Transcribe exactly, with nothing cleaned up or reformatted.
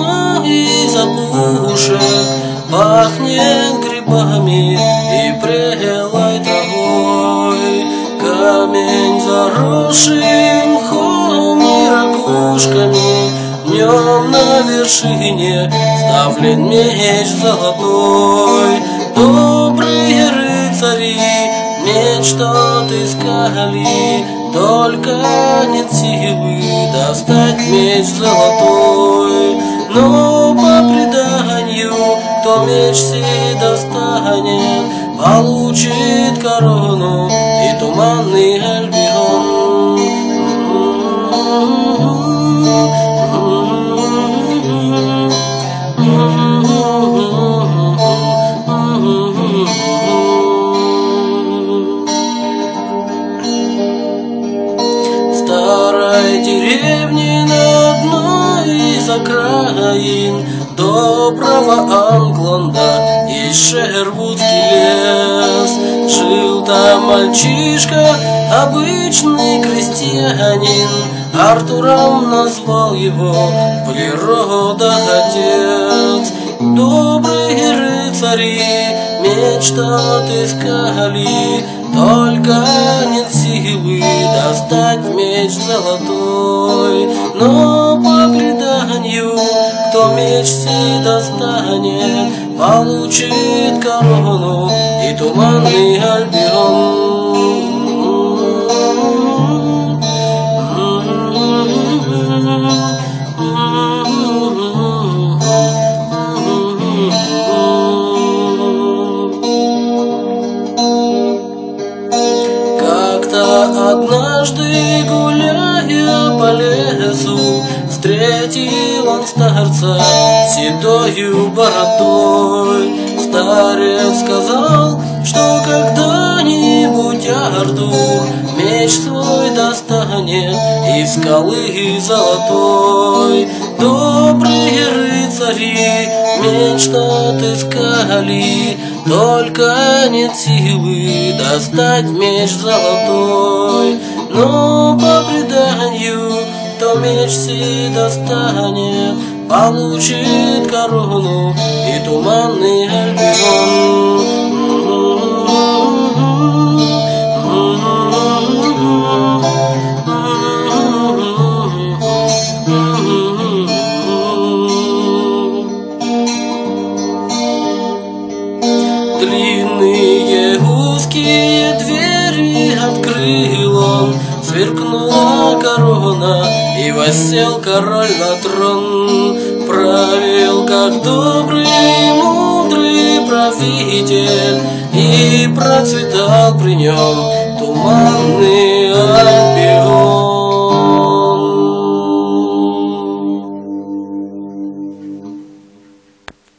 одной из опушек пахнет грибами и прелой травой. Камень заросший мхом и ракушками, днем на вершине ставлен меч золотой. Добрые рыцари меч тот искали, только нет силы достать меч золотой. Но по преданию, кто меч сей достанет, получит корону и туманный Альбион. Старой деревни на одной из окраин доброго Англанда и Шервудский лес. Жил там мальчишка, обычный крестьянин, Артуром назвал его природа отец. Добрые рыцари меч тот искали, только нет силы достать меч золотой. Но по преданию, кто меч сей достанет, получит корону и туманный Альбион. Как-то однажды, гуляя по лесу, встретил он старца с седою бородой. Старец сказал, что когда-нибудь Артур меч свой достанет из скалы золотой. Добрые рыцари меч тот искали, только нет силы достать меч золотой. Но по преданию, кто меч сей достанет, получит корону и туманный Альбион. Длинные узкие двери открыл он, сверкнула корона, и воссел король на трон. Правил, как добрый и мудрый правитель, и процветал при нем туманный Альбион.